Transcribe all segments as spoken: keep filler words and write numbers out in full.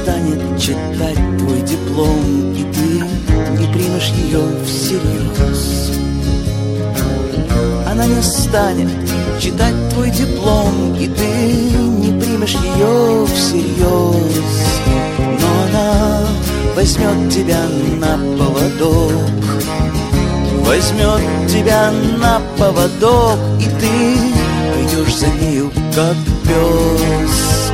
станет читать твой диплом, и ты не примешь ее всерьез. Она не станет читать твой диплом, и ты не примешь ее всерьез. Но она возьмет тебя на поводок, возьмет тебя на поводок, и ты пойдешь за нею, как пес.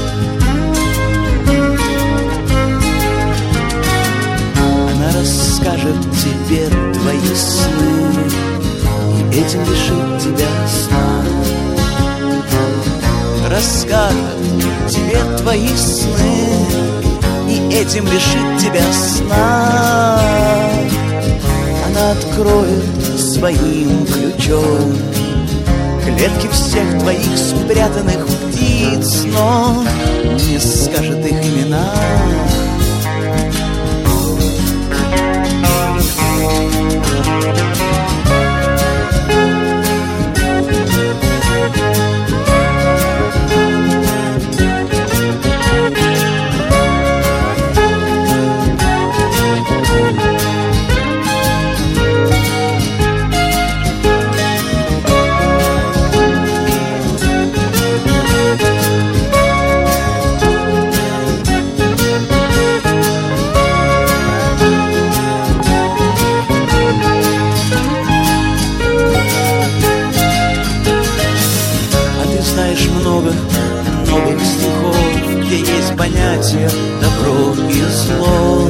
Она расскажет тебе твои сны и этим лишит тебя сна. Расскажет тебе твои сны и этим лишит тебя сна. Она откроет своим ключом клетки всех твоих спрятанных птиц, но не скажет их имена. Новых стихов, где есть понятие добро и зло,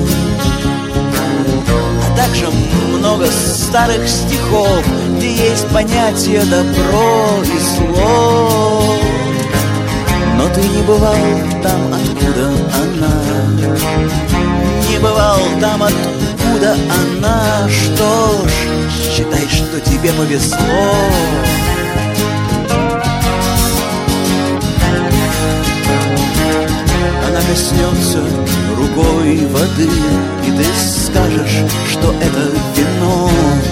а также много старых стихов, где есть понятие добро и зло. Но ты не бывал там, откуда она, не бывал там, откуда она. Что ж, считай, что тебе повезло. Она коснется рукой воды, и ты скажешь, что это вино.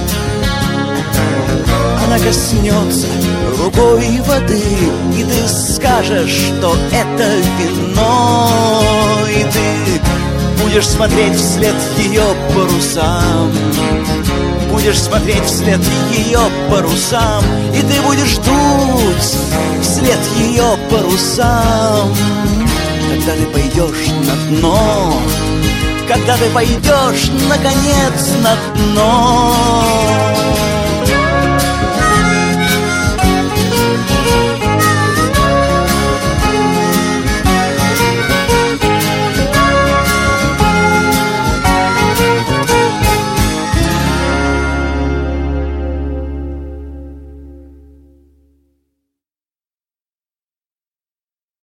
Она коснется рукой воды, и ты скажешь, что это вино. И ты будешь смотреть вслед ее парусам, будешь смотреть вслед ее парусам, и ты будешь дуть вслед ее парусам. Когда ты пойдешь на дно, когда ты пойдешь, наконец, на дно.